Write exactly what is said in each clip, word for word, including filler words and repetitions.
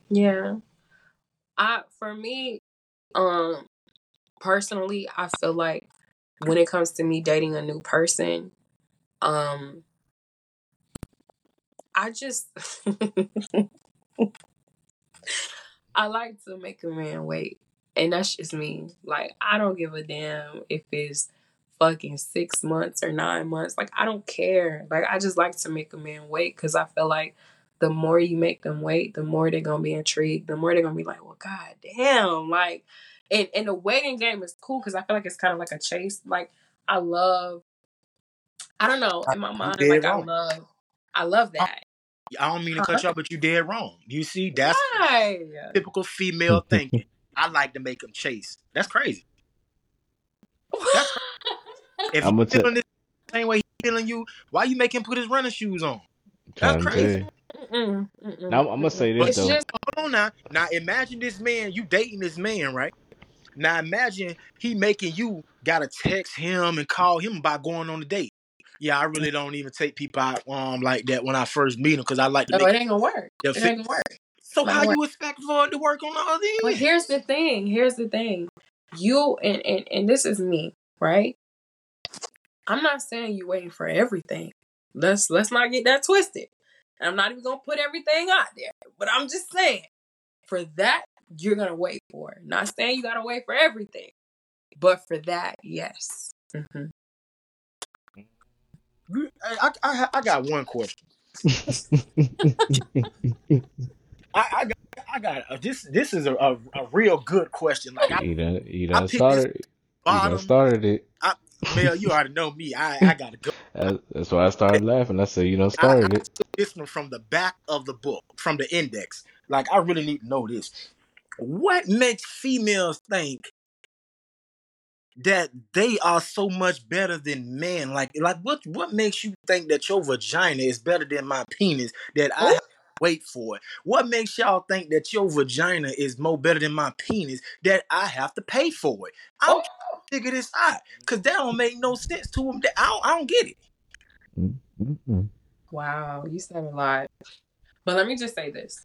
Yeah. I for me, um, personally, I feel like when it comes to me dating a new person, um, I just I like to make a man wait. And that's just me. Like, I don't give a damn if it's fucking six months or nine months. Like, I don't care. Like, I just like to make a man wait because I feel like the more you make them wait, the more they're gonna be intrigued. The more they're gonna be like, well, god damn. Like, and, and the waiting game is cool because I feel like it's kind of like a chase. Like, I love, I don't know, in my You mind, dead like, I wrong. love, I love that. I don't mean to cut Huh? you off, but you dead wrong. You see, that's Why? typical female thinking. I like to make them chase. That's crazy. That's crazy. If I'm he gonna tell. feeling this same way he feeling you, why you make him put his running shoes on? That's Trying to tell crazy. you. Mm-mm, mm-mm, Now I'm, I'm gonna say mm-mm. this But It's though. just hold on now. Now imagine this man, you dating this man, right? Now imagine he making you gotta text him and call him about going on a date. Yeah, I really don't even take people out um like that when I first meet them because I like to no, make it ain't gonna work. the It fit. ain't gonna work. So Not how gonna work. you expect for it to work on the other But end? here's the thing. Here's the thing. You and and and this is me, right? I'm not saying you waiting for everything. Let's let's not get that twisted. I'm not even gonna put everything out there. But I'm just saying, for that, you're gonna wait for it. Not saying you gotta wait for everything. But for that, yes. Mm-hmm. I, I, I got one question. I, I got I got uh, this. This is a, a, a real good question. Like I you done, you I done picked this started. You done bottom. started it. I, Mel, you already know me. I I gotta go. I, That- That's why I started laughing. I said, you done I, I started it. took this one from the back of the book, from the index. Like I really need to know this. What makes females think that they are so much better than men? Like, like what what makes you think that your vagina is better than my penis that I have to wait for it? What makes y'all think that your vagina is more better than my penis that I have to pay for it? I'm Oh. trying to figure this out because that don't make no sense to them. I don't, I don't get it. Mm-mm. Wow, you said a lot. But let me just say this.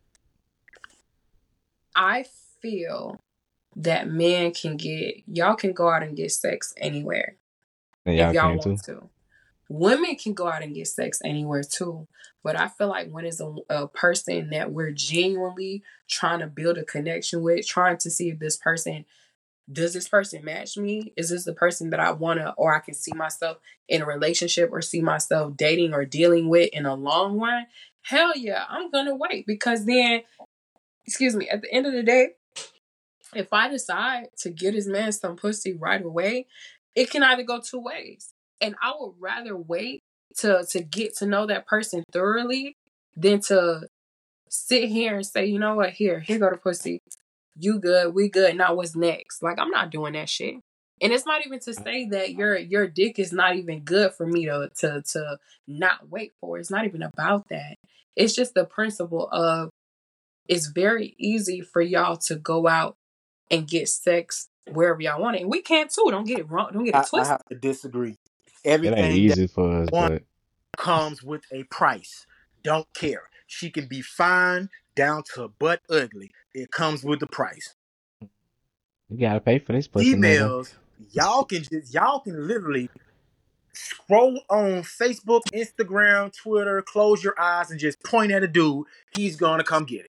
I feel that men can get, y'all can go out and get sex anywhere And if y'all y'all can want too. to. Women can go out and get sex anywhere too. But I feel like when it's a, a person that we're genuinely trying to build a connection with, trying to see if this person, does this person match me? Is this the person that I want to, or I can see myself in a relationship or see myself dating or dealing with in a long run? Hell yeah, I'm going to wait because then, excuse me, at the end of the day, if I decide to get his man some pussy right away, it can either go two ways. And I would rather wait to to get to know that person thoroughly than to sit here and say, you know what, here, here go the pussy. You good, we good. Now what's next? Like I'm not doing that shit. And it's not even to say that your your dick is not even good for me to to to not wait for. It's not even about that. It's just the principle of it's very easy for y'all to go out and get sex wherever y'all want it. And we can too. Don't get it wrong. Don't get it I, I twisted. have to disagree. It ain't Everything that easy for us, one but comes with a price. Don't care. She can be fine down to butt ugly. It comes with the price. you gotta pay for this pussy, nigga. Females, y'all can just y'all can literally scroll on Facebook, Instagram, Twitter, close your eyes and just point at a dude. He's gonna come get it.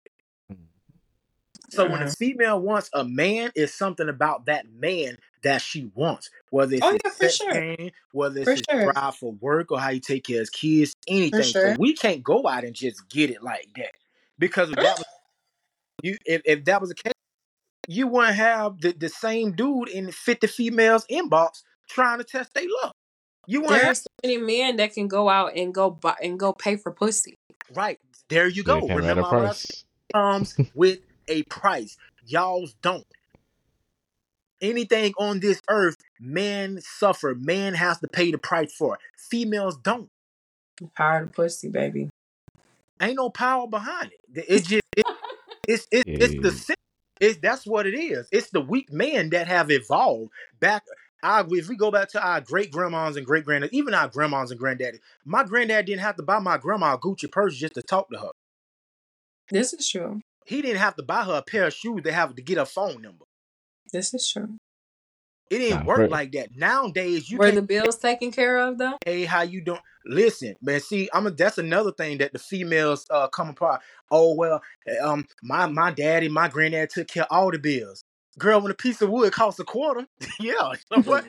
So when a Mm-mm. female wants a man, it's something about that man that she wants. Whether it's Oh his yeah, for sex sure. game, whether it's For his sure. drive for work or how you take care of his kids, For anything. So sure. we can't go out and just get it like that. Because if that was you if, if that was the case, you wouldn't have the, the same dude in fifty females inbox trying to test their luck. You wouldn't There have are so many men that can go out and go buy and go pay for pussy. right. There you They go. came at a Remember what I said? price. Comes with a price. Y'all's don't. Anything on this earth, man suffer. Man has to pay the price for it. Females don't. Power of the pussy, baby. Ain't no power behind it. It just it, it's it's it's the Yeah. sin- it's that's what it is. It's the weak men that have evolved back. Our, if we go back to our great grandmas and great grandads, even our grandmas and granddaddy, my granddad didn't have to buy my grandma a Gucci purse just to talk to her. This is true. he didn't have to buy her a pair of shoes to have to get her phone number. This is true. It didn't Nah, work Brett. like that. Nowadays, you Were can't. the bills taken care of though? Hey, how you doing? Listen, man. See, I'm a. That's another thing that the females uh come apart. Oh well, um, my my daddy, my granddad took care of all the bills. Girl, when a piece of wood costs a quarter, yeah, you know what?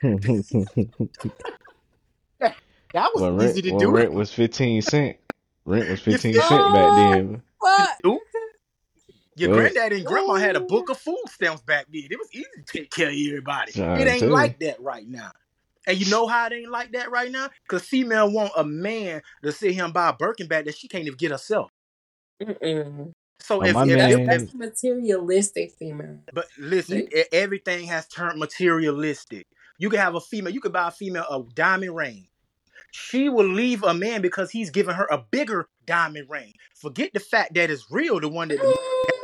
That was Well, easy rent, to well, do. rent was fifteen cent. Rent was You fifteen feel cent back Oh, then. what? me? Your Go ahead. granddaddy and grandma had a book of food stamps back then. It was easy to take care of everybody. Trying It to ain't tell you. like that right now. And you know how it ain't like that right now? Because female want a man to sit here and buy a Birkin bag that she can't even get herself. Mm-mm. So Oh, if, my if, That's, if, if man. that's materialistic female. but listen, You, e- everything has turned materialistic. You can have a female, you can buy a female a diamond ring. She will leave a man because he's giving her a bigger diamond ring. Forget the fact that it's real, the one that the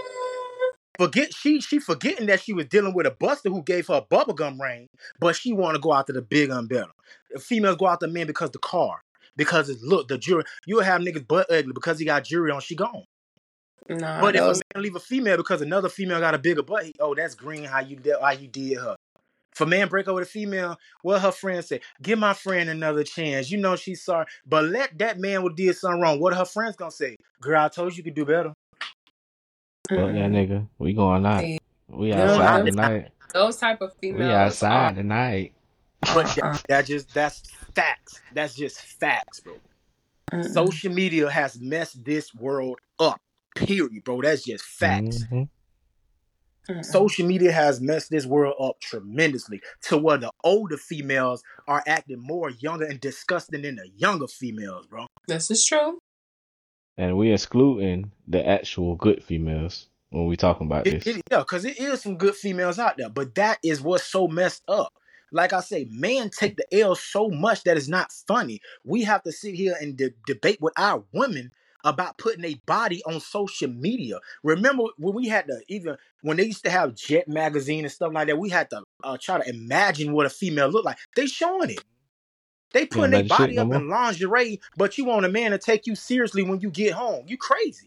forget she she forgetting that she was dealing with a buster who gave her a bubblegum ring, but she want to go after the bigger and better. Females go after men because the car, because it look the jewelry. You'll have niggas butt ugly because he got jewelry on. She gone. nah, But if a those. man leave a female because another female got a bigger butt, he, oh that's green. How you did how you did her. If a man break up with a female, what her friends say? Give my friend another chance. You know she's sorry, but let that man who did something wrong. What are her friends gonna say? Girl, I told you you could do better. Fuck that Mm-mm. nigga. We going out. See, We We going outside out them, there. tonight. those type of We females are. outside tonight. But that, Uh-uh. that just that's facts. That's just facts, bro. Mm-mm. Social media has messed this world up. Period, bro. That's just facts. Mm-hmm. Mm-mm. Social media has messed this world up tremendously to where the older females are acting more younger and disgusting than the younger females, bro. This is true. And we excluding the actual good females when we talking about It, this. it, yeah, because it is some good females out there, but that is what's so messed up. Like I say, men take the L so much that it's not funny. We have to sit here and de- debate with our women about putting a body on social media. Remember when we had to even when they used to have Jet magazine and stuff like that, we had to uh, try to imagine what a female looked like. They showing it. They You don't putting their imagine shit body no up more. in lingerie, but you want a man to take you seriously when you get home. You crazy.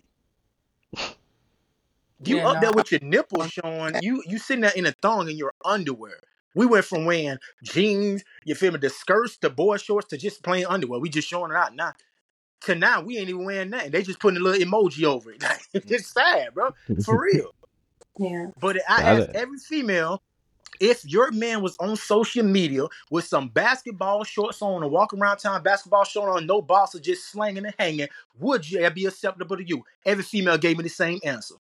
You Yeah, up no. there with your nipples showing, you you sitting there in a thong in your underwear. We went from wearing jeans, you feel me, the skirts, the boy shorts, to just plain underwear. We just showing it out now. To now, we ain't even wearing nothing. They just putting a little emoji over it. It's sad, bro. For real. Yeah. But I I ask done- every female, if your man was on social media with some basketball shorts on and walking around town, basketball shorts on, no boss, or just slanging and hanging, would you be acceptable to you? Every female gave me the same answer.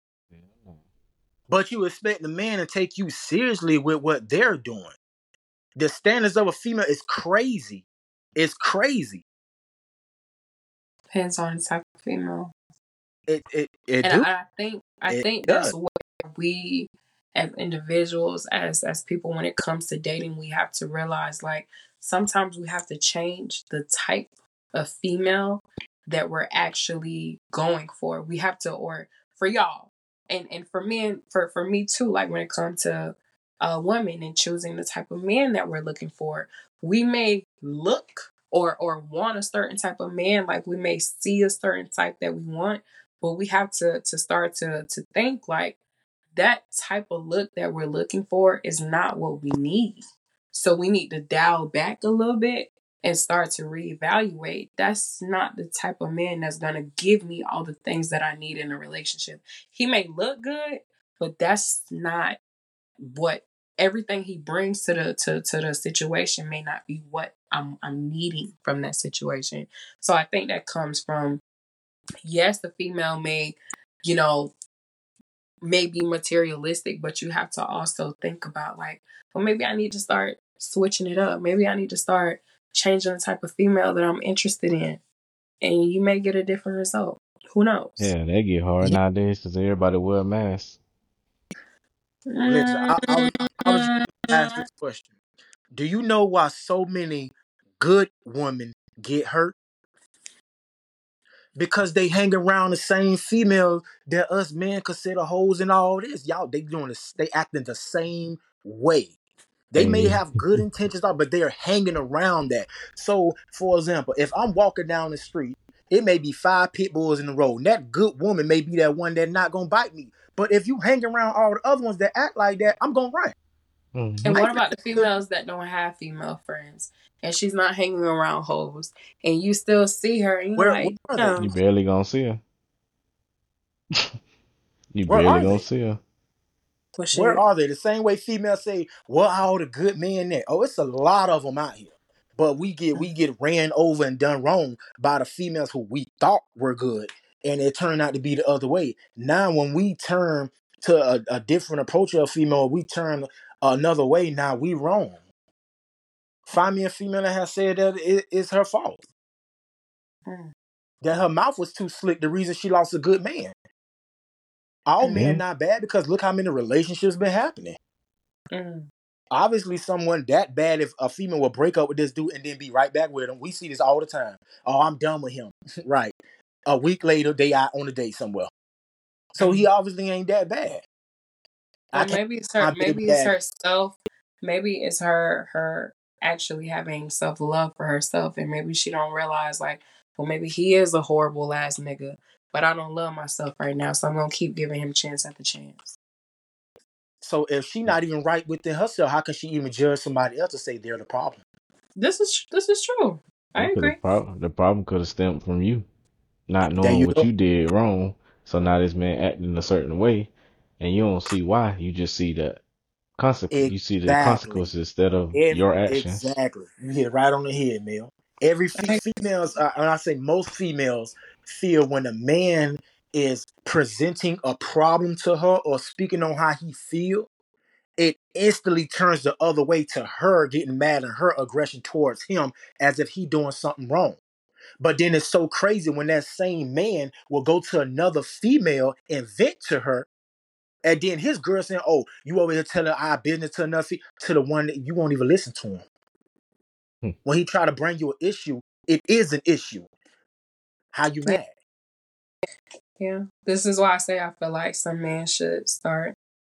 But you expect the man to take you seriously with what they're doing. The standards of a female is crazy. It's crazy. Depends on the type of female. It it it And do. I, I think I It think does. that's where we as individuals, as as people, when it comes to dating, we have to realize like sometimes we have to change the type of female that we're actually going for. We have to, or for y'all, and and for men, for for me too. Like when it comes to uh, women and choosing the type of man that we're looking for, we may look or or want a certain type of man. Like we may see a certain type that we want, but we have to to start to to think like that type of look that we're looking for is not what we need. So we need to dial back a little bit and start to reevaluate. That's not the type of man that's going to give me all the things that I need in a relationship. He may look good, but that's not what everything he brings to the to, to the situation may not be what I'm I'm needing from that situation. So I think that comes from, yes, the female may, you know, may be materialistic, but you have to also think about like, well, maybe I need to start switching it up. Maybe I need to start changing the type of female that I'm interested in. And you may get a different result. Who knows? Yeah, they get hard Yeah. nowadays because everybody wear masks. Listen, I, I was I was just gonna ask this question. Do you know why so many good women get hurt? Because they hang around the same females that us men consider hoes and all this. Y'all, they doing this, they acting the same way. They may Hey, have good intentions, but they are hanging around that. So, for example, if I'm walking down the street It may be five pit bulls in a row. And that good woman may be that one that's not gonna bite me. But if you hang around all the other ones that act like that, I'm gonna run. Mm-hmm. And I what feel about the that's good. females that don't have female friends and she's not hanging around hoes and you still see her and you're Where, where like, are they? no. You barely gonna see her. You Where barely are gonna they? see her. Well, Where shit. are they? The same way females say, "Well, all the good men there." Oh, it's a lot of them out here. But we get we get ran over and done wrong by the females who we thought were good, and it turned out to be the other way. Now, when we turn to a, a different approach of a female, we turn another way. Now we wrong. Find me a female that has said that it, it's her fault. Mm. That her mouth was too slick. The reason she lost a good man. All Mm. men not bad because look how many relationships been happening. Mm. Obviously, someone that bad, if a female will break up with this dude and then be right back with him, we see this all the time. Oh, I'm done with him. Right. A week later, they out on a date somewhere. So he obviously ain't that bad. I Or can't maybe it's her. my baby Maybe it's daddy. herself. Maybe it's her. Her actually having self love for herself, and maybe she don't realize like, well, maybe he is a horrible ass nigga, but I don't love myself right now, so I'm gonna keep giving him chance after chance. So if she not even right within herself, how can she even judge somebody else to say they're the problem? This is this is true. I Because the agree. problem, the problem could have stemmed from you not There knowing you what go. you did wrong. So now this man acting a certain way, and you don't see why. You just see the consequence. You see the Exactly. consequences instead of Every, your actions. exactly. You hit it right on the head, Mel. Every fe- I, females, uh, and I say most females feel when a man is presenting a problem to her or speaking on how he feel, it instantly turns the other way to her getting mad and her aggression towards him as if he doing something wrong. But then it's so crazy when that same man will go to another female and vent to her, and then his girl saying, "Oh, you over here telling our business to another fe-" to the one that you won't even listen to him. Hmm. When he try to bring you an issue, it is an issue. How you yeah, mad? yeah. This is why I say I feel like some men should start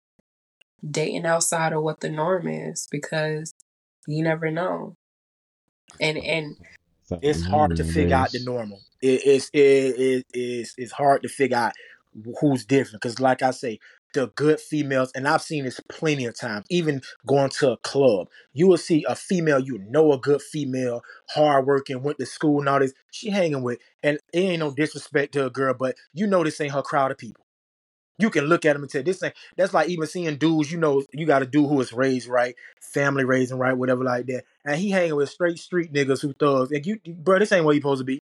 dating outside of what the norm is because you never know. And and It's Something new hard to figure out the nowadays. normal. It, it's it, it, it's it's hard to figure out who's different because, like I say, the good females, and I've seen this plenty of times. Even going to a club, you will see a female you know, a good female, hardworking, went to school and all this. She hanging with, and it ain't no disrespect to a girl, but you know this ain't her crowd of people. You can look at them and say this ain't. That's like even seeing dudes. You know, you got a dude who was raised right, family raising right, whatever like that, and he hanging with straight street niggas who thugs. And you, bro, this ain't where you supposed to be.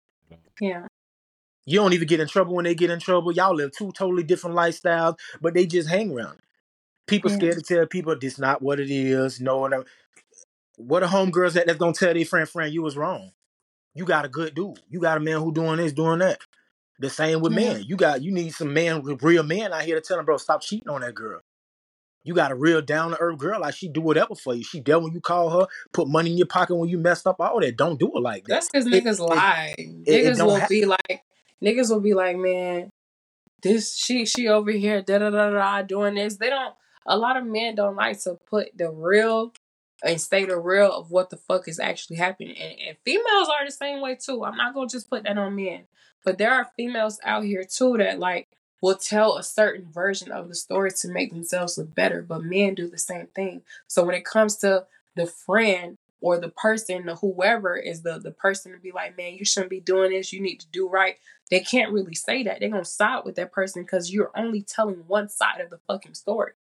yeah, You don't even get in trouble when they get in trouble. Y'all live two totally different lifestyles, but they just hang around. People yeah, scared to tell people this not what it is. No, no. What are homegirls that that's gonna tell their friend, friend, you was wrong. You got a good dude. You got a man who doing this, doing that. The same with yeah. men. You got you need some man, real men out here to tell them, bro, stop cheating on that girl. You got a real down to earth girl, like she do whatever for you. She there when you call her, put money in your pocket when you messed up, all that. Don't do it like that. That's because It niggas it, lie. it, it Niggas don't will happen. be like, niggas will be like, man, this she she over here da da da da doing this. They don't. A lot of men don't like to put the real and say the real of what the fuck is actually happening. And, and females are the same way too. I'm not gonna just put that on men, but there are females out here too that like will tell a certain version of the story to make themselves look better. But men do the same thing. So when it comes to the friend or the person, or whoever is the the person to be like, man, you shouldn't be doing this. You need to do right. They can't really say that. They're gonna side with that person because you're only telling one side of the fucking story.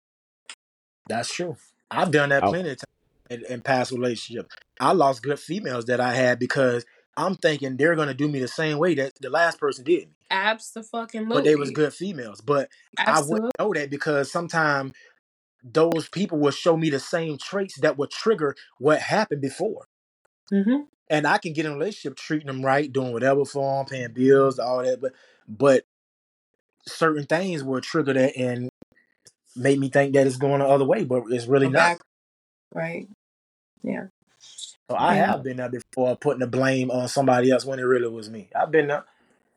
That's true. I've done that I, plenty of times in, in past relationships. I lost good females that I had because I'm thinking they're gonna do me the same way that the last person did me. But they was Absolutely. good females. But I wouldn't Absolutely. know that because sometimes those people will show me the same traits that would trigger what happened before. Mm-hmm. And I can get in a relationship treating them right, doing whatever for them, paying bills, all that. But but certain things will trigger that and make me think that it's going the other way, but it's really Go not. back. Right. Yeah. So I Yeah. have been there before, putting the blame on somebody else when it really was me. I've been there.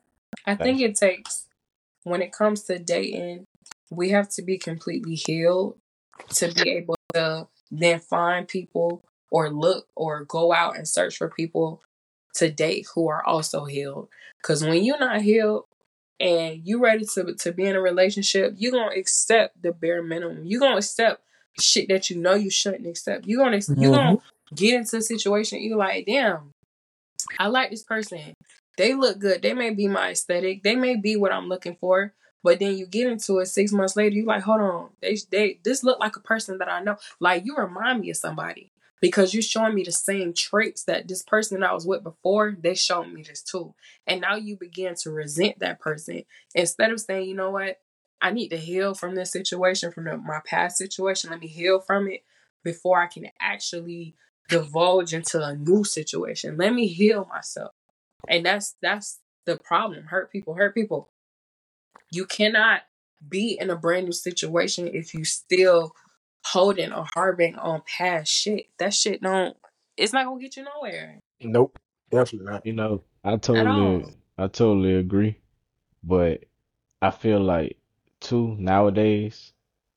I think it takes, when it comes to dating, we have to be completely healed to be able to then find people or look or go out and search for people to date who are also healed. Because when you're not healed and you ready to, to be in a relationship, you're going to accept the bare minimum. You're going to accept shit that you know you shouldn't accept. You're going to Mhm. you gonna get into a situation, you're like, damn, I like this person. They look good. They may be my aesthetic. They may be what I'm looking for. But then you get into it six months later, you like, hold on. They they this look like a person that I know. Like, you remind me of somebody because you're showing me the same traits that this person that I was with before, they showed me this too. And now you begin to resent that person. Instead of saying, you know what? I need to heal from this situation, from the, my past situation. Let me heal from it before I can actually divulge into a new situation. Let me heal myself. And that's that's the problem. Hurt people, hurt people. You cannot be in a brand new situation if you still holding or harboring on past shit. That shit don't, it's not gonna get you nowhere Nope, definitely not. You know, I at all. totally, I totally agree. But I feel like too nowadays,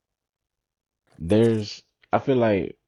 there's, I feel like,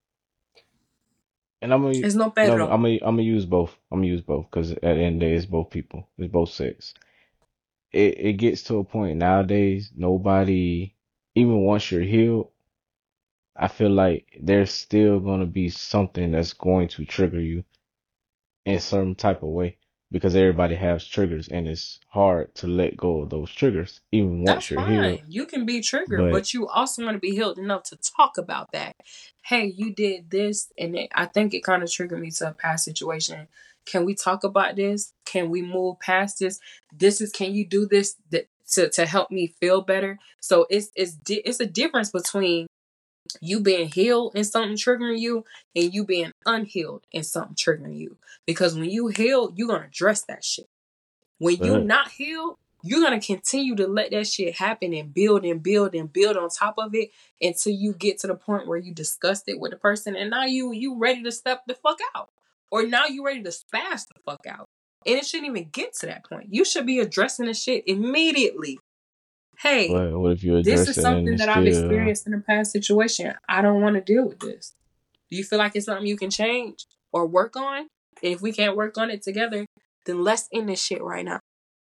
and I'm gonna, It's no no, Pedro. I'm gonna, I'm gonna use both. I'm gonna use both because at the end of the day, it's both people, it's both sex. It it gets to a point nowadays, nobody, even once you're healed, I feel like there's still gonna be something that's going to trigger you in some type of way because everybody has triggers and it's hard to let go of those triggers even That's once you're healed. fine. You can be triggered, But but you also want to be healed enough to talk about that. Hey, you did this, and it, I think it kind of triggered me to a past situation. Can we talk about this? Can we move past this? This is. Can you do this th- to to help me feel better? So it's it's di- it's a difference between you being healed and something triggering you, and you being unhealed and something triggering you. Because when you heal, you're gonna address that shit. When you but not healed, you're gonna continue to let that shit happen and build and build and build on top of it until you get to the point where you discussed it with the person, and now you you ready to step the fuck out, or now you ready to spaz the fuck out, and it shouldn't even get to that point. You should be addressing the shit immediately. Hey, but what if you this address is it and something it's that I've still experienced in a past situation. I don't want to deal with this. Do you feel like it's something you can change or work on? If we can't work on it together, then let's end this shit right now.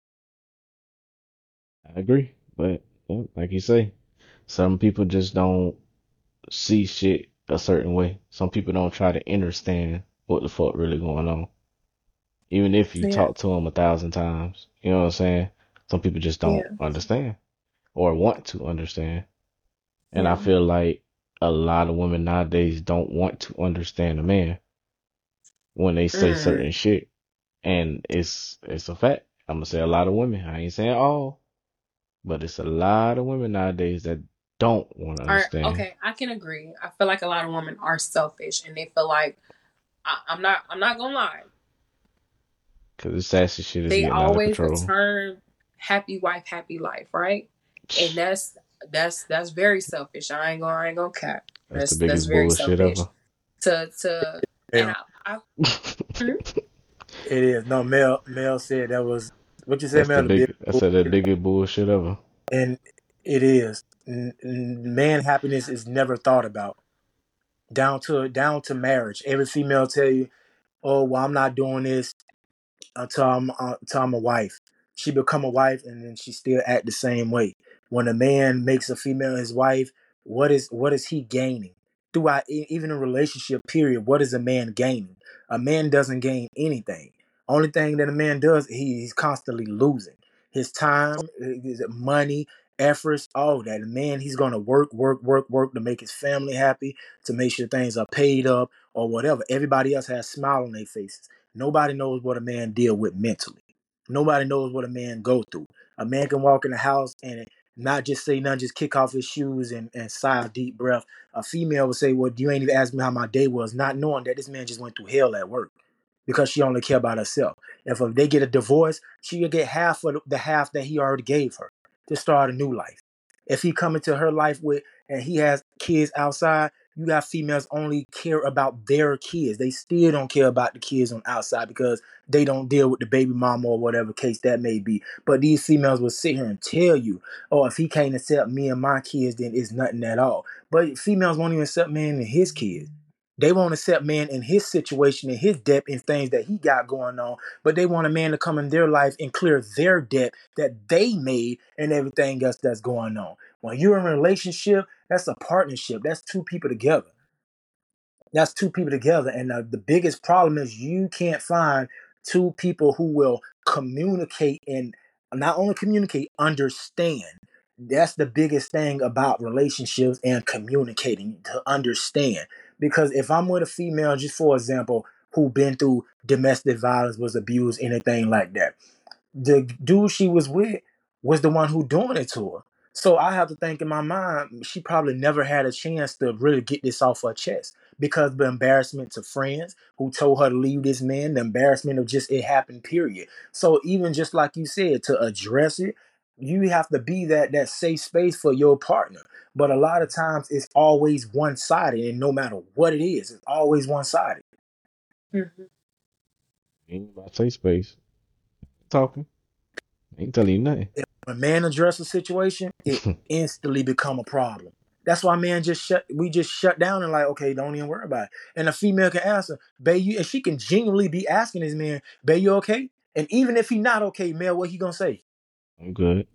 I agree. But yeah, like you say, some people just don't see shit a certain way. Some people don't try to understand what the fuck really going on. Even if you Yeah. talk to them a thousand times, you know what I'm saying? Some people just don't Yeah. understand or want to understand. And I Yeah. feel like a lot of women nowadays don't want to understand a man when they say Mm. certain shit. And it's it's a fact. I'm gonna say a lot of women. I ain't saying all, but it's a lot of women nowadays that don't want to Or understand. okay, I can agree. I feel like a lot of women are selfish, and they feel like I, I'm not. I'm not gonna lie. Cause the sassy shit is They getting out of always control. return happy wife, happy life, right? And that's that's that's very selfish. I ain't gonna I ain't gonna cap. That's the That's that's biggest very bullshit selfish. ever. To to and Yeah, I, I hmm? it is. No, Mel Mel said that was what you said, That's the Mel. The big big. I said that biggest bullshit ever. and it is. N- n- Man, happiness is never thought about down to down to marriage. Every female tell you, "Oh, well, I'm not doing this until I'm uh, until I'm a wife." She become a wife, and then she still act the same way. When a man makes a female his wife, what is what is he gaining? Throughout e- even a relationship period, what is a man gaining? A man doesn't gain anything. Only thing that a man does, he, he's constantly losing his time, his money, efforts, all that. A man, he's gonna work, work, work, work to make his family happy, to make sure things are paid up or whatever. Everybody else has a smile on their faces. Nobody knows what a man deal with mentally. Nobody knows what a man go through. A man can walk in the house and not just say nothing, just kick off his shoes and, and sigh a deep breath. A female would say, well, you ain't even asked me how my day was, not knowing that this man just went through hell at work because she only care about herself. If they get a divorce, she'll get half of the half that he already gave her to start a new life. If he come into her life with and he has kids outside, you got females only care about their kids. They still don't care about the kids on outside because they don't deal with the baby mama or whatever case that may be. But these females will sit here and tell you, oh, if he can't accept me and my kids, then it's nothing at all. But females won't even accept man and his kids. They won't accept man in his situation, in his debt, and things that he got going on. But they want a man to come in their life and clear their debt that they made and everything else that's going on. When you're in a relationship, that's a partnership. That's two people together. That's two people together. And uh, the biggest problem is you can't find two people who will communicate and not only communicate, understand. That's the biggest thing about relationships and communicating, to understand. Because if I'm with a female, just for example, who been through domestic violence, was abused, anything like that, the dude she was with was the one who doing it to her. So I have to think in my mind, she probably never had a chance to really get this off her chest because of the embarrassment to friends who told her to leave this man, the embarrassment of just it happened, period. So even just like you said, to address it, you have to be that that safe space for your partner. But a lot of times it's always one sided, and no matter what it is, it's always one sided. Mm-hmm. Ain't about to say space. Talking. Ain't telling you nothing. If a man addresses a situation, it instantly become a problem. That's why man just shut we just shut down and like, okay, don't even worry about it. And a female can answer, babe, you and she can genuinely be asking this man, babe, you okay? And even if he not okay, man, what he gonna say? I'm good.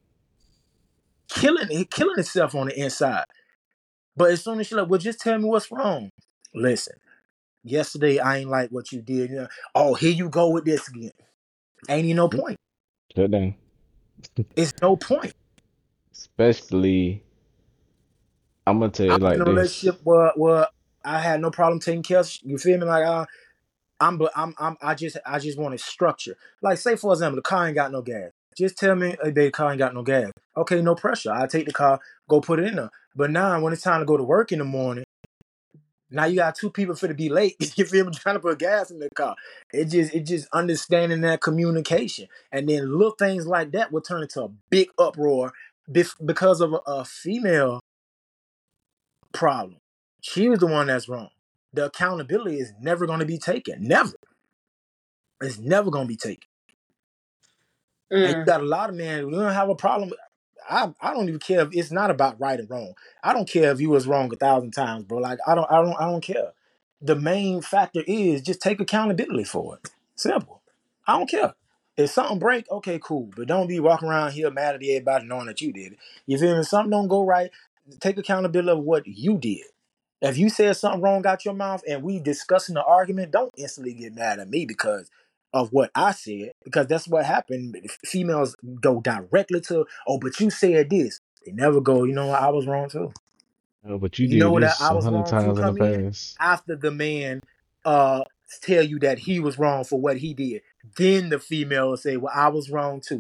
Killing he killing himself on the inside. But as soon as she like, well, just tell me what's wrong. Listen, yesterday I ain't like what you did. You know, oh, here you go with this again. Ain't even no point. Shut down. It's no point. Especially, I'm gonna tell I'm you in like a this. relationship where, where I had no problem taking care of, you feel me? Like uh, I'm but I'm I'm I just I just want structure. Like say for example, the car ain't got no gas. Just tell me, hey babe, the car ain't got no gas. Okay, no pressure. I take the car, go put it in there. But now when it's time to go to work in the morning, now you got two people for to be late. You feel me? Trying to put gas in the car. It just it just understanding that communication. And then little things like that will turn into a big uproar because of a, a female problem. She was the one that's wrong. The accountability is never going to be taken. Never. It's never going to be taken. Mm. And you got a lot of men who don't have a problem. I, I don't even care if it's not about right and wrong. I don't care if you was wrong a thousand times, bro. Like I don't I don't I don't care. The main factor is just take accountability for it. Simple. I don't care. If something break, okay, cool. But don't be walking around here mad at everybody knowing that you did it. You feel me? Something don't go right, take accountability of what you did. If you said something wrong out your mouth and we discussing the argument, don't instantly get mad at me because of what I said, because that's what happened. Females go directly to, oh, but you said this. They never go, you know what, I was wrong too. Oh, but you You know did what, I, this I a was hundred wrong too times in the come in past. after the man uh tell you that he was wrong for what he did. Then the female will say, well, I was wrong too.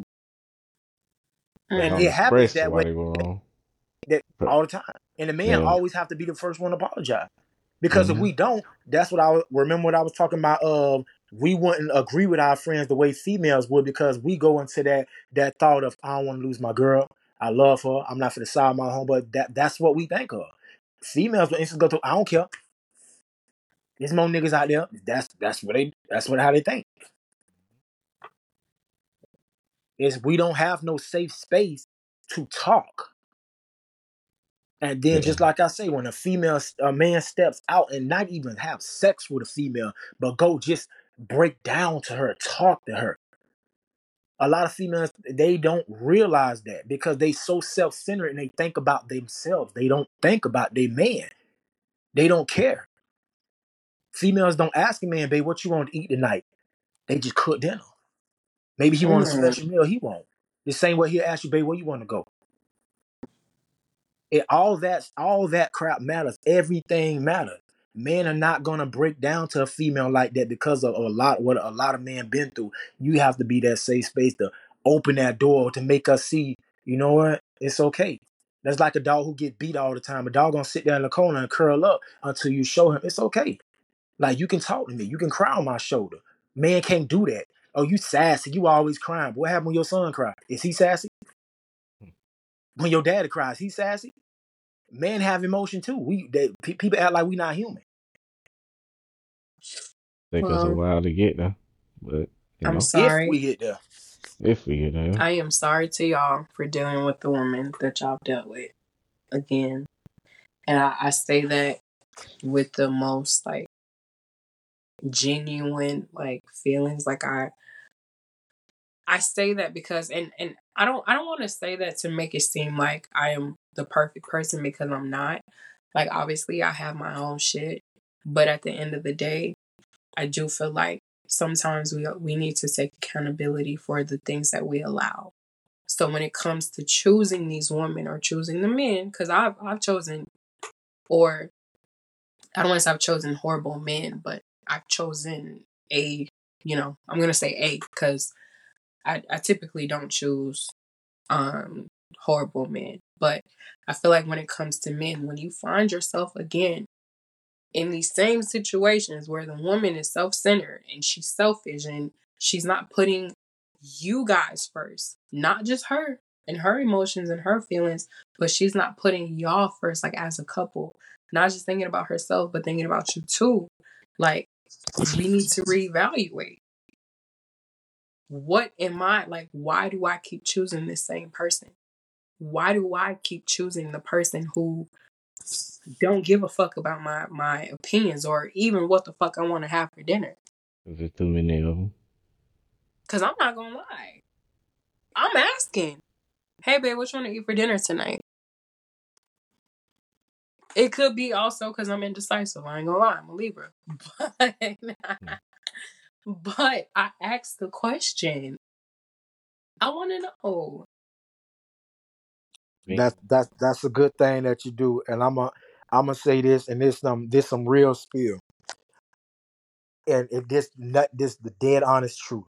They And don't it happens express that why way they were wrong. that But all the time. And the man yeah. always have to be the first one to apologize. Because if Mm-hmm. we don't, that's what I remember what I was talking about of we wouldn't agree with our friends the way females would, because we go into that that thought of I don't want to lose my girl. I love her. I'm not for the side of my home, but that that's what we think of. Females will instantly go to I don't care. There's more niggas out there. That's that's what they that's what how they think. Is we don't have no safe space to talk. And then, Yeah. just like I say, when a female, a man steps out and not even have sex with a female, but go just break down to her, talk to her. A lot of females, they don't realize that because they so self-centered and they think about themselves. They don't think about their man. They don't care. Females don't ask a man, babe, what you want to eat tonight? They just cook dinner. Maybe he want a special meal he want. The same way he'll ask you, babe, where you want to go? It, all that all that crap matters. Everything matters. Men are not gonna break down to a female like that because of a lot what a lot of men been through. You have to be that safe space to open that door to make us see, you know what? It's okay. That's like a dog who get beat all the time. A dog gonna sit there in the corner and curl up until you show him it's okay. Like you can talk to me, you can cry on my shoulder. Man can't do that. Oh, you sassy, you always crying. What happened when your son cried? Is he sassy? When your daddy cries, he sassy? Men have emotion too. We they, pe- people act like we not human. Take us a Well, while to get there, but you I'm know, If sorry. we get there, if we get there, I am sorry to y'all for dealing with the woman that y'all dealt with again. And I, I say that with the most like genuine like feelings. Like I I say that because and and I don't I don't want to say that to make it seem like I am the perfect person because I'm not. Like obviously I have my own shit, but at the end of the day, I do feel like sometimes we we need to take accountability for the things that we allow. So when it comes to choosing these women or choosing the men, because I've I've chosen, or I don't want to say I've chosen horrible men, but I've chosen a, you know, I'm gonna say a because I, I typically don't choose um horrible men. But I feel like when it comes to men, when you find yourself again in these same situations where the woman is self-centered and she's selfish and she's not putting you guys first, not just her and her emotions and her feelings, but she's not putting y'all first, like as a couple, not just thinking about herself, but thinking about you too. Like, we need to reevaluate. What am I like? Why do I keep choosing this same person? Why do I keep choosing the person who don't give a fuck about my my opinions or even what the fuck I want to have for dinner? There's too many of them. Cause I'm not gonna lie, I'm asking, hey babe, what you want to eat for dinner tonight? It could be also because I'm indecisive. I ain't gonna lie, I'm a Libra, but but I asked the question. I want to know. That's that's that's a good thing that you do, and I'm a I'm gonna say this, and this some this some real spill, and if this not this the dead honest truth.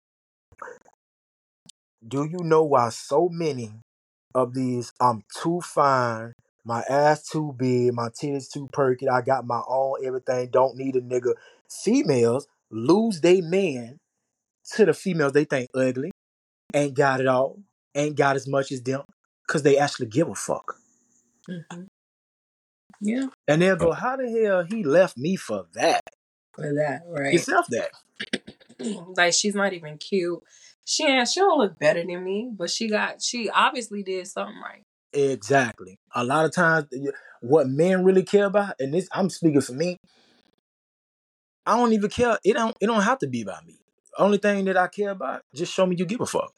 Do you know why so many of these I'm too fine, my ass too big, my titties too perky, I got my own everything, don't need a nigga. Females lose they man to the females they think ugly, ain't got it all, ain't got as much as them, cause they actually give a fuck. Mm-hmm. Yeah. And they'll go, how the hell he left me for that? For that, right? Yourself that. Like she's not even cute. She ain't, she don't look better than me, but she got she obviously did something right. Exactly. A lot of times, what men really care about, and this I'm speaking for me. I don't even care. It don't. It don't have to be about me. Only thing that I care about, just show me you give a fuck.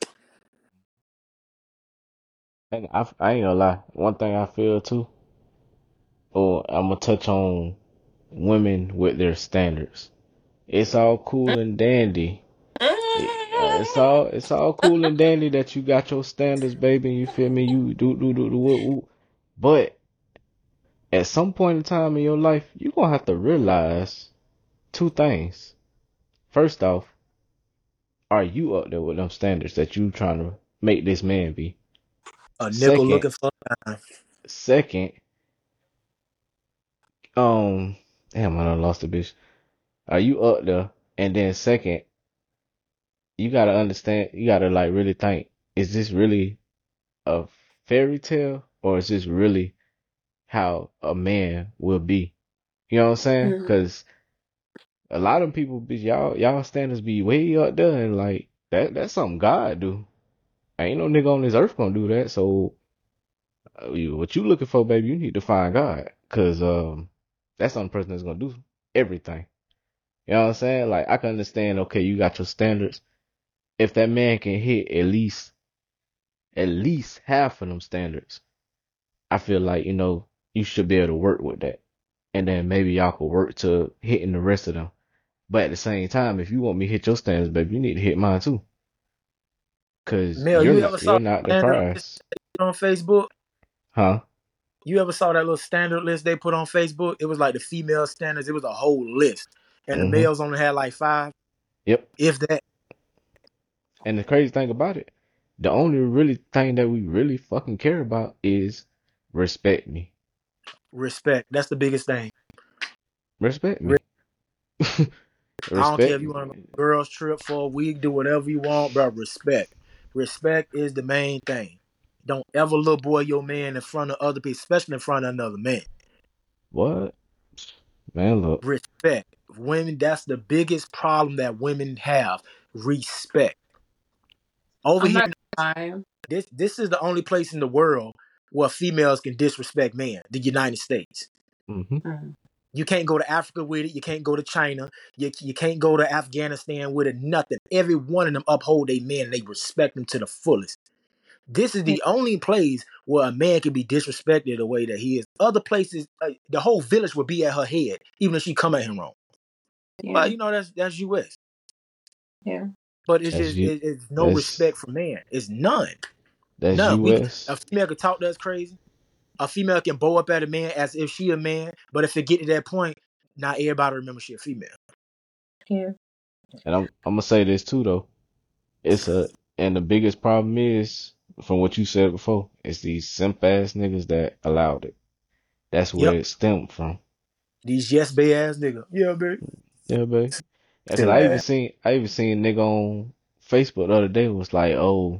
And I, I ain't gonna lie. One thing I feel too, or I'm gonna touch on women with their standards. It's all cool and dandy. It, uh, it's all it's all cool and dandy that you got your standards, baby. You feel me? You do do do do woo, woo. But at some point in time in your life, you're gonna have to realize two things. First off, are you up there with them standards that you trying to make this man be? A nickel Second, looking for a dime. second, um, damn, I done lost the bitch. Are you up there? And then second, you gotta understand, you gotta like really think, is this really a fairy tale or is this really how a man will be? You know what I'm saying? Mm-hmm. Cause a lot of people be, y'all, y'all standards be way up there and like, that, that's something God do. Ain't no nigga on this earth gonna do that. So, uh, you- what you looking for, baby, you need to find God. Cause, um, that's the only person that's gonna do everything. You know what I'm saying? Like, I can understand, okay, you got your standards. If that man can hit at least, at least half of them standards, I feel like, you know, you should be able to work with that. And then maybe y'all could work to hitting the rest of them. But at the same time, if you want me to hit your standards, baby, you need to hit mine too. Cause Mel, you're you ever not, saw you're not the the standard list prize. they put on Facebook? Huh? You ever saw that little standard list they put on Facebook? It was like the female standards. It was a whole list, and the Mm-hmm. males only had like five, Yep. if that. And the crazy thing about it, the only really thing that we really fucking care about is respect me. Respect. That's the biggest thing. Respect Re- me. I don't care Respect if you want to me. go girls trip for a week, do whatever you want, bro. Respect. Respect is the main thing. Don't ever little boy your man in front of other people, especially in front of another man. What? Man, look. Respect. Women, that's the biggest problem that women have. Respect. Over I'm here, not gonna lie. this this is the only place in the world where females can disrespect men, the United States. Mm-hmm. Mm. You can't go to Africa with it. You can't go to China. You, you can't go to Afghanistan with it. Nothing. Every one of them uphold their men and they respect them to the fullest. This is the only place where a man can be disrespected the way that he is. Other places, uh, the whole village would be at her head, even if she come at him wrong. Yeah. But you know that's that's U S. Yeah. But it's That's just you. it, it's no That's respect for man. It's none. that's None. We U S. a female can talk to us crazy. A female can bow up at a man as if she a man. But if it get to that point, not everybody remember she a female. Yeah. And I'm I'm gonna say this too though. It's a and the biggest problem is from what you said before. It's these simp ass niggas that allowed it. That's where Yep. it stemmed from. These yes bay ass nigga. Yeah, baby. Yeah, baby. And cause Still I even ass. seen I even seen a nigga on Facebook the other day was like, oh,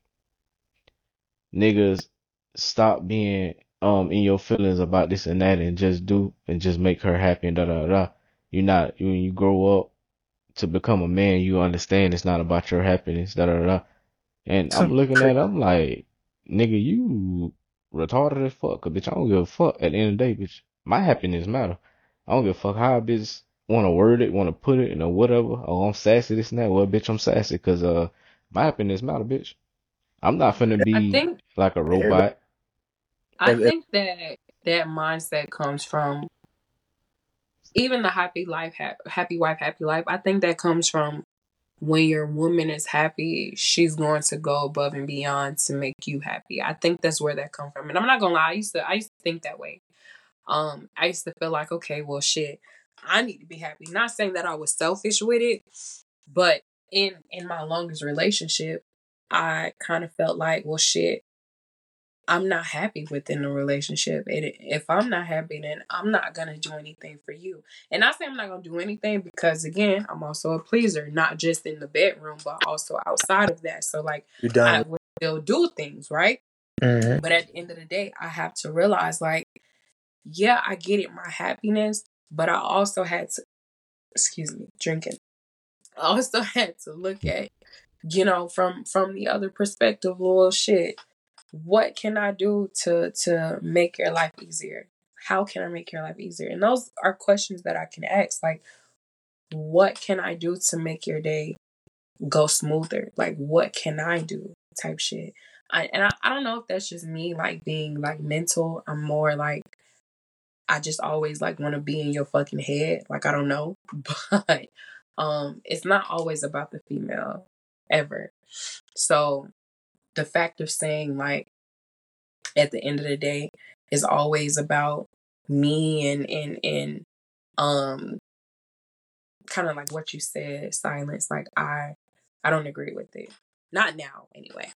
niggas stop being um in your feelings about this and that and just do and just make her happy and da da da. You're not when you grow up to become a man, you understand it's not about your happiness, da da da. And I'm looking at it, I'm like, nigga, you retarded as fuck. Cause bitch, I don't give a fuck at the end of the day, bitch. My happiness matter. I don't give a fuck how a bitch wanna word it, wanna put it, or whatever. Oh, I'm sassy, this and that. Well, bitch, I'm sassy cause uh my happiness matter, bitch. I'm not finna I be think like a Everybody, robot. I every, think that that mindset comes from even the happy life, ha- happy wife, happy life. I think that comes from when your woman is happy, she's going to go above and beyond to make you happy. I think that's where that comes from. And I'm not gonna lie, I used to I used to think that way. Um, I used to feel like, okay, well shit, I need to be happy. Not saying that I was selfish with it, but in in my longest relationship, I kind of felt like, well shit, I'm not happy within the relationship. And if I'm not happy, then I'm not gonna do anything for you. And I say I'm not gonna do anything because again, I'm also a pleaser, not just in the bedroom, but also outside of that. So like you done I with. will still do things, right? Mm-hmm. But at the end of the day, I have to realize like, yeah, I get it, my happiness, but I also had to excuse me, drinking. I also had to look at, you know, from from the other perspective, well shit. What can I do to to make your life easier? How can I make your life easier? And those are questions that I can ask. Like, what can I do to make your day go smoother? Like, what can I do? Type shit. I, and I, I don't know if that's just me, like being like mental. I'm more like I just always like want to be in your fucking head. Like I don't know, but um, it's not always about the female ever. So the fact of saying like at the end of the day is always about me and and and um kind of like what you said, silence. Like I I don't agree with it. Not now anyway.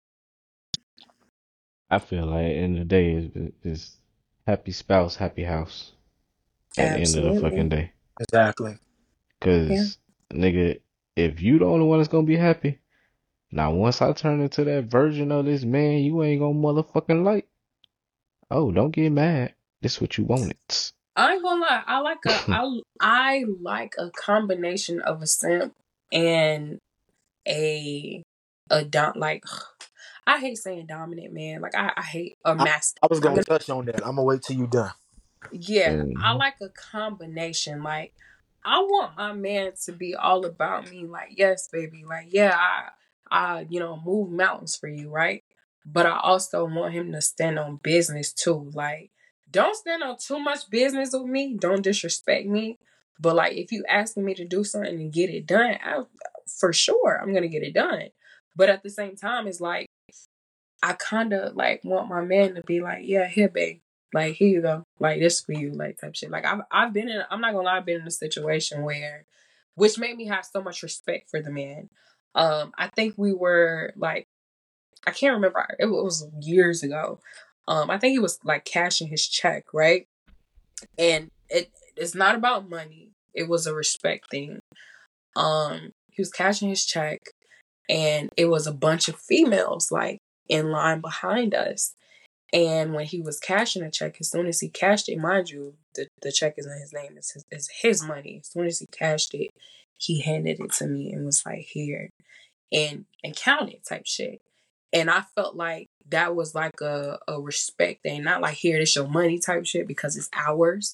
I feel like at the end of the day is is happy spouse, happy house at the end of the fucking Absolutely. day. Exactly. Yeah. Cause nigga, if you the only one that's gonna be happy, now once I turn into that version of this man, you ain't gonna motherfucking like. Oh, don't get mad. This what you wanted. I ain't gonna lie. I like a I I like a combination of a simp and a a dom like I hate saying dominant man. Like I, I hate a I, master. I was I'm gonna gonna touch on that. I'm gonna wait till you done. Yeah, I Mhm. like a combination. Like, I want my man to be all about me. Like, yes, baby. Like, yeah, I, I, you know, move mountains for you, right? But I also want him to stand on business too. Like, don't stand on too much business with me. Don't disrespect me. But like, if you asking me to do something and get it done, I, for sure, I'm gonna get it done. But at the same time, it's like I kind of like want my man to be like, yeah, here, babe. Like, here you go. Like, this for you, like, type shit. Like, I've, I've been in, I'm not gonna lie, I've been in a situation where, which made me have so much respect for the man. Um, I think we were, like, I can't remember, it was years ago. Um, I think he was, like, cashing his check, right? And it it's not about money. It was a respect thing. Um, he was cashing his check, and it was a bunch of females, like, in line behind us. And when he was cashing a check, as soon as he cashed it, mind you, the, the check is in his name, it's his, it's his money. As soon as he cashed it, he handed it to me and was like, here, and and counted type shit. And I felt like that was like a, a respect thing, not like here, this your money type shit because it's ours.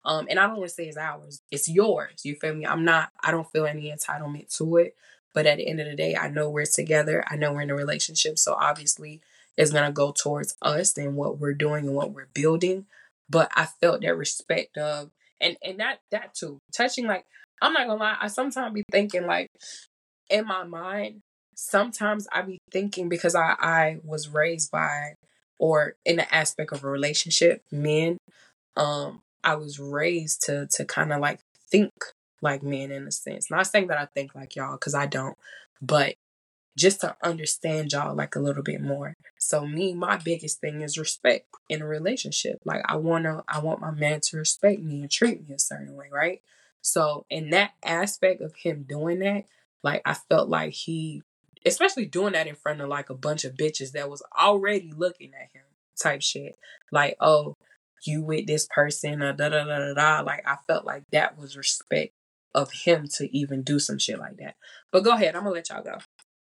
Um, and I don't want to say it's ours. It's yours. You feel me? I'm not, I don't feel any entitlement to it. But at the end of the day, I know we're together. I know we're in a relationship. So obviously it's going to go towards us and what we're doing and what we're building. But I felt that respect of, and, and that, that too, touching, like, I'm not gonna lie. I sometimes be thinking, like, in my mind, sometimes I be thinking, because I, I was raised by, or in the aspect of a relationship, men, um, I was raised to to kind of like think like men in a sense. Not saying that I think like y'all, because I don't, but just to understand y'all like a little bit more. So me, my biggest thing is respect in a relationship. Like I wanna, I want my man to respect me and treat me a certain way, right? So in that aspect of him doing that, like I felt like he, especially doing that in front of like a bunch of bitches that was already looking at him, type shit. Like, oh, you with this person, uh, da da da da da. Like I felt like that was respect of him to even do some shit like that. But go ahead, I'm gonna let y'all go.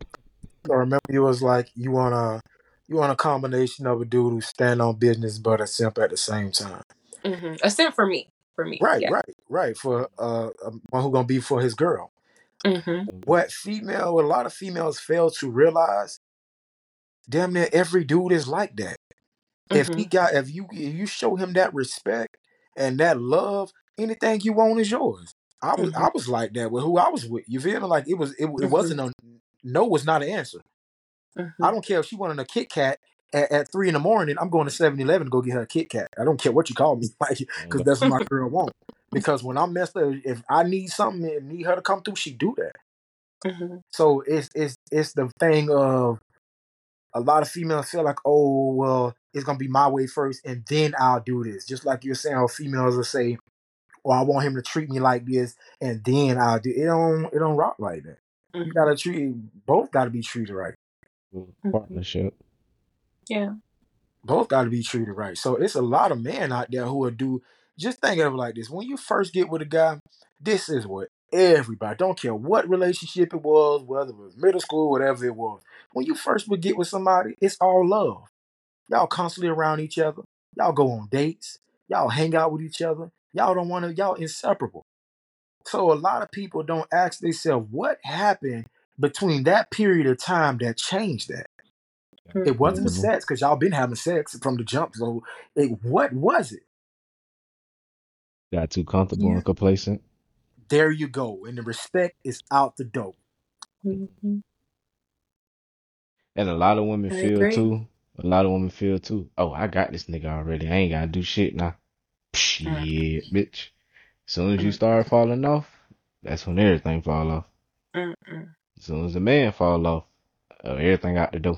So remember, you was like you want a you want a combination of a dude who stand on business but a simp at the same time. Mm-hmm. A simp for me, for me, Right, yeah. right, right. For uh, um, one who gonna be for his girl. Mm-hmm. What female? What a lot of females fail to realize, damn near every dude is like that. If he Mm-hmm. got, if you if you show him that respect and that love, anything you want is yours. I was Mm-hmm. I was like that with who I was with. You feel me? Like it was it, it Mm-hmm. wasn't a no was not an answer. Mm-hmm. I don't care if she wanted a Kit Kat at, at three in the morning. I'm going to seven eleven to go get her a Kit Kat. I don't care what you call me, like, because that's what my girl want. Because when I'm messed up, if I need something and need her to come through, she do that. Mm-hmm. So it's it's it's the thing of a lot of females feel like, oh well, it's gonna be my way first, and then I'll do this. Just like you're saying, how females will say, "Oh, I want him to treat me like this, and then I'll do." It don't it don't rock like that. You Mm-hmm. gotta treat both. Got to be treated right. Partnership. Yeah. Both got to be treated right. So it's a lot of men out there who will do. Just think of it like this: when you first get with a guy, this is what everybody, don't care what relationship it was, whether it was middle school, whatever it was. When you first would get with somebody, it's all love. Y'all constantly around each other. Y'all go on dates. Y'all hang out with each other. Y'all don't want to. Y'all inseparable. So a lot of people don't ask themselves what happened between that period of time that changed that. It wasn't the Mm-hmm. sex because y'all been having sex from the jump. So it, what was it? Got too comfortable Yeah. and complacent. There you go. And the respect is out the door. Mm-hmm. And a lot of women I feel agree. too. A lot of women feel too. Oh, I got this nigga already. I ain't gotta do shit now. Shit, bitch. As soon as you Mm-hmm. start falling off, that's when everything fall off. Mm-hmm. As soon as the man fall off, uh, everything out the door.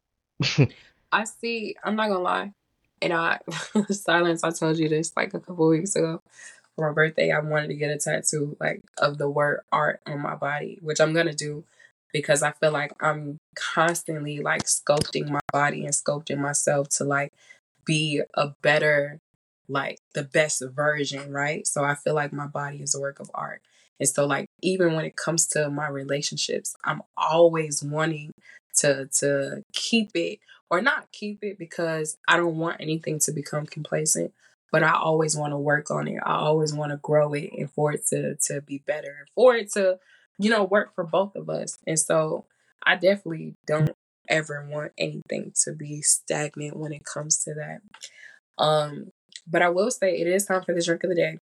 I see. I'm not gonna lie, and I silence. I told you this like a couple weeks ago. For my birthday, I wanted to get a tattoo like of the word art on my body, which I'm gonna do because I feel like I'm constantly like sculpting my body and sculpting myself to like be a better, like the best version, right? So I feel like my body is a work of art. And so like even when it comes to my relationships, I'm always wanting to to keep it or not keep it because I don't want anything to become complacent, but I always want to work on it. I always want to grow it and for it to to be better, for it to, you know, work for both of us. And so I definitely don't ever want anything to be stagnant when it comes to that. Um, but I will say it is time for the drink of the day.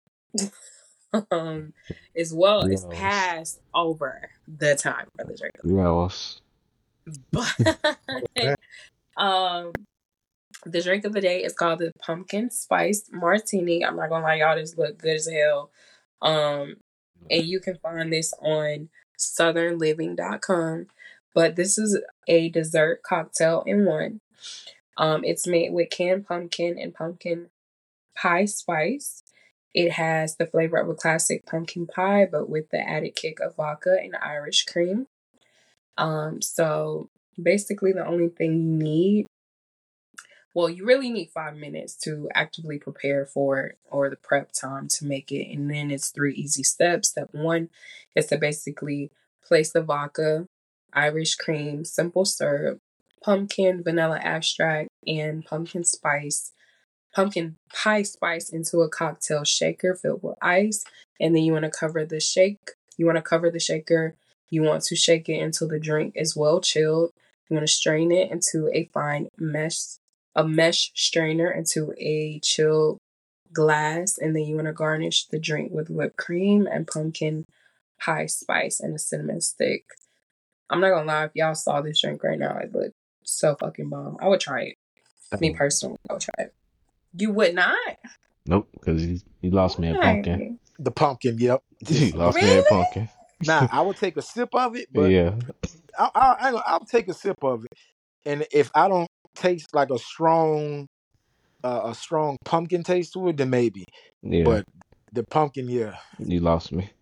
um, as well, it's Yes. past over the time for the drink of Yes. the Oh, day. man. But um, the drink of the day is called the pumpkin spice martini. I'm not gonna lie, y'all, this look good as hell. Um, and you can find this on southern living dot com. But this is a dessert cocktail in one. Um, it's made with canned pumpkin and pumpkin pie spice. It has the flavor of a classic pumpkin pie, but with the added kick of vodka and Irish cream. Um, so basically, the only thing you need, well, you really need five minutes to actively prepare for it or the prep time to make it. And then it's three easy steps. Step one is to basically place the vodka, Irish cream, simple syrup, pumpkin, vanilla extract, and pumpkin spice pumpkin pie spice into a cocktail shaker filled with ice. And then you want to cover the shake. You want to cover the shaker. You want to shake it until the drink is well chilled. You want to strain it into a fine mesh, a mesh strainer into a chilled glass. And then you want to garnish the drink with whipped cream and pumpkin pie spice and a cinnamon stick. I'm not gonna lie, if y'all saw this drink right now, it looked so fucking bomb. I would try it. Me personally, I would try it. You would not? Nope, because you, you lost me at pumpkin. The pumpkin, yep. You lost Really? me at pumpkin. Nah, I would take a sip of it, but Yeah. I, I, I, I'll take a sip of it, and if I don't taste like a strong, uh, a strong pumpkin taste to it, then maybe. Yeah. But the pumpkin, yeah. You lost me.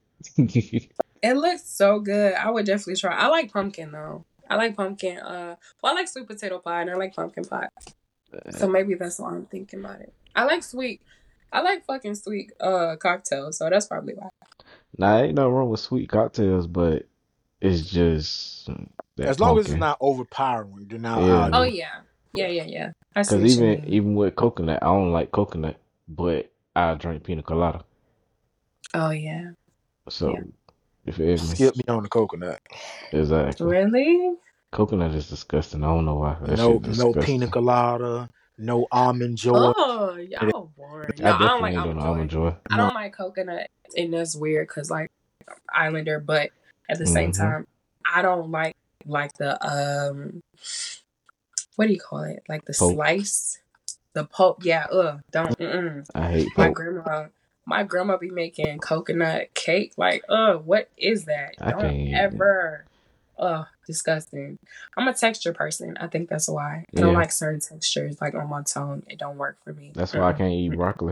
It looks so good. I would definitely try. I like pumpkin though. I like pumpkin. Uh, well, I like sweet potato pie and I like pumpkin pie. So maybe that's why I'm thinking about it. I like sweet. I like fucking sweet uh cocktails, so that's probably why. Nah, ain't no wrong with sweet cocktails, but it's just that As long pumpkin. as it's not overpowering, then I'll, Yeah. I'll do Oh it. yeah, yeah, yeah, yeah. I see Because what you even mean. even with coconut, I don't like coconut, but I drink pina colada. Oh yeah. So Yeah. you feel me? Skip me on the coconut. Exactly. Really? Coconut is disgusting. I don't know why. That No, shit no disgusting. pina colada, no almond joy. Oh, y'all boring. I No, I, don't definitely like ain't doing almond almond joy. joy. I No. don't like coconut, and that's weird because like Islander, but at the same Mhm. time, I don't like like the um, what do you call it? Like the Pope. slice, the pulp. Yeah, ugh, don't. Mm-mm. I hate My Pope. grandma, my grandma be making coconut cake. Like, ugh, what is that? I Don't can't eat it. ever. Ugh, disgusting. I'm a texture person. I think that's why. I don't Yeah. like certain textures, like on my tongue. It don't work for me. That's why I Mm-mm. can't eat broccoli.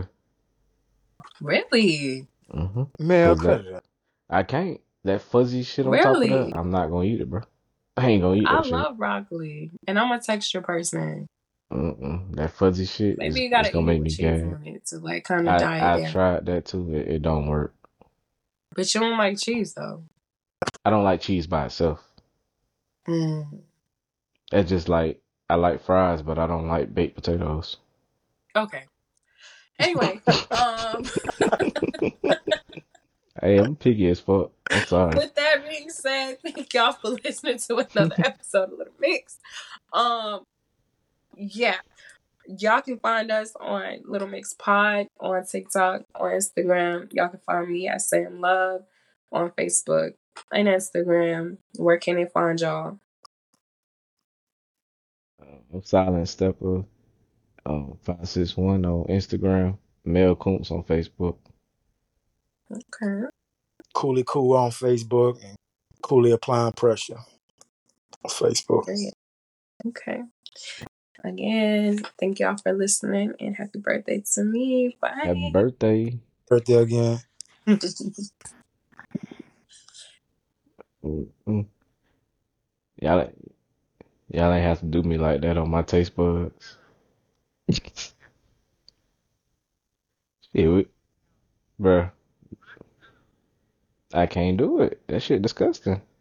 Really? Mm-hmm. Man, Cause cut that it out. I can't. That fuzzy shit on top of Really? that, I'm not gonna eat it, bro. I ain't gonna eat I that shit. love broccoli, and I'm a texture person. Mm-mm. That fuzzy shit Maybe is you it's gotta gonna eat it make me with cheese gag. on it to like kind of I die I it down. tried that too. It, it don't work. But you don't like cheese though. I don't like cheese by itself. Mm. That's just like I like fries, but I don't like baked potatoes. Okay. Anyway, um, Hey, I'm picky as fuck. I'm sorry. with that being said, thank y'all for listening to another episode of Little Mix. Um, yeah, y'all can find us on Little Mix Pod on TikTok, on Instagram. Y'all can find me at Sam Love on Facebook and Instagram. Where can they find y'all? I'm Silent Stepper. Um, five six one on Instagram. Mel Koontz on Facebook. Okay. Cooley Cool on Facebook and Cooley Applying Pressure on Facebook. Great. Okay. Again, thank y'all for listening and happy birthday to me. Bye. Happy birthday. Birthday again. Mm-mm. Y'all, ain't- y'all ain't have to do me like that on my taste buds. Shit, we, bruh. I can't do it. That shit disgusting.